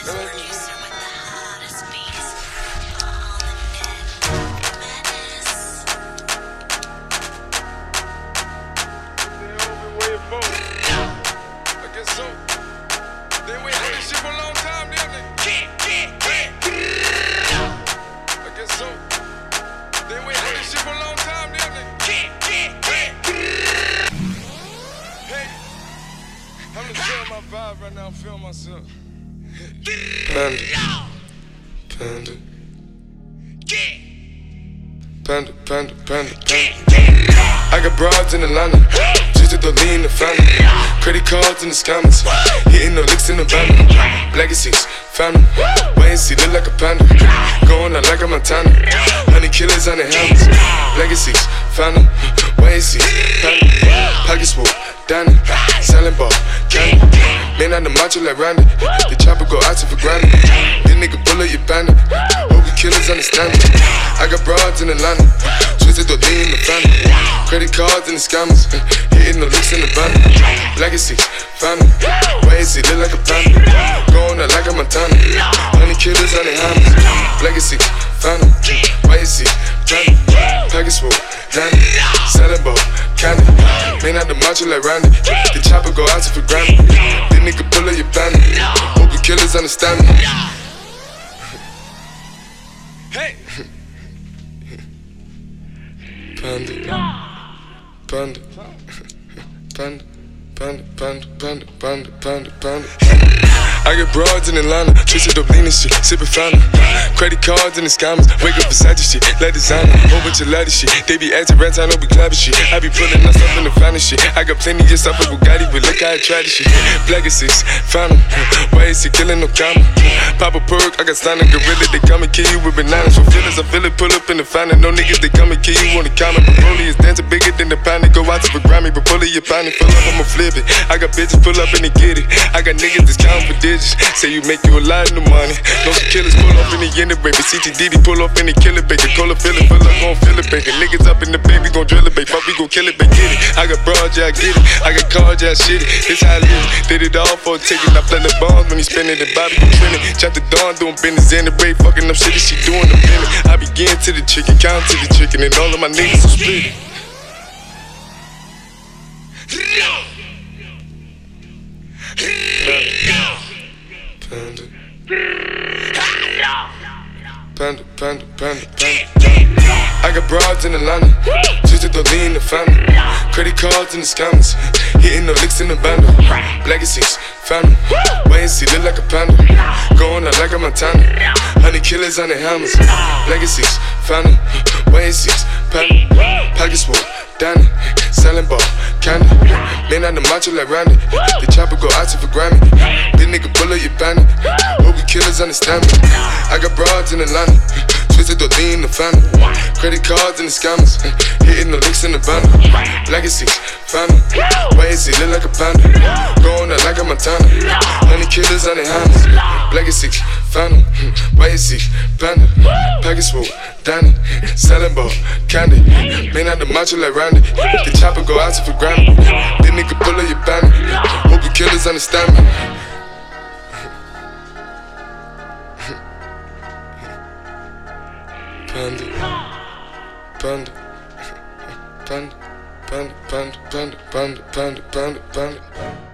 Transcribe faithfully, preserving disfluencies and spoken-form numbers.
Producer with the hottest beats on the net. Madness. Been waiting for it. I guess so. They wait for this shit for a long time, damn nigga. I guess so. They wait for this shit for a long time, damn nigga. Hey, I'm just feeling my vibe right now. I'm feeling myself. Panda, panda, panda, panda, panda, panda. I got broads in Atlanta, just to lean the family. Credit cards in the scammers, hitting the licks in the van. Legacies, family, wait and see, look like a panda. Going out like a Montana, honey killers on the helmets. Legacies, family, wait and see, panda. Pockets full, Danny, selling ball, candy. Man on the macho like Randy, the chopper go out to for granted. This nigga bullet, you bandit. Hope you killers understand it. I got broads in Atlanta, twisted to lean the family. Credit cards and the scammers, hitting the licks in the van. Legacies, family, wait and see, look like a panda. Going out like a Montana, honey killers on the hammers. Legacies, family, wait and see, panda. Package full, Danny, selling ball, candy. Man out the macho like Randy, the chopper go out to for granted. This nigga bullet, you bandit. Hope you killers understand me. Hey, panda, panda, panda, panda, panda, panda, panda, panda, panda. I get broads in Atlanta, twisted up lean and shit, sippin' fountain. Credit cards and the scammers, wake up beside your shit, let designer, whole bunch of lattice shit. They be acting rats, I know we clapping shit. I be pulling us up in the finest shit. I got plenty of stuff with Bugatti, but look how I try this shit. Legacies, fountain, why is he killing no comma? Pop a perk, I got stunning gorilla, they come and kill you with bananas. For feelings, I feel it, pull up in the fountain. No niggas, they come and kill you on the comment. But Broly is dancing bigger than the pound. They go out to for Grammy, but pull it, you pound it, pull up, I'ma flip it. I got bitches, pull up and they get it. I got niggas that's counting for digits. Say you make you a lot of money. No some killers pull off in the end of baby. C T D D pull off in the killer baby. Call a feeling, pull up, gon' feel it, baby. Niggas up in the baby, gon' drill it, baby. Fuck, we gon' kill it, baby. Get it. I got broads, yeah, I get it. I got cards, yeah, I shit it. This how I live. Did it all for a ticket. I play the bombs when he spinning the Bobby, gon' trending. Chop the dawn, doing business in the break. Fucking up shit, she doing the minute. I begin to the chicken, count to the chicken, and all of my niggas are split. Panda, panda, panda, panda, panda. I got broads in Atlanta, twisted to lean the family. Credit cards and the scammers, hitting the licks in the bundle. Legacies, family, wait and see, look like a panda. Going out like a Montana, honey killers on the hammers. Legacies, family, wait and see, panda. Pockets full, Danny, selling ball, candy. Man on the macho like Randy, the chopper go out to for Grammy. This nigga bullet, you bandit. Hope you killers understand me. I got broads in Atlanta, twisted to lean the family. Credit cards and the scammers, hitting the licks in the bundle. Legacies, family, wait and see, look like a panda. Going out like a Montana, honey killers on the hammers. Legacies, family, wait and see, panda. Package full, Danny, selling ball, candy. Man out the macho like Randy, the chopper go out to for Grammy. This nigga pull up your bandit. Hope you killers understand me. Panda, panda, panda, panda, panda, panda, panda, panda, panda, panda.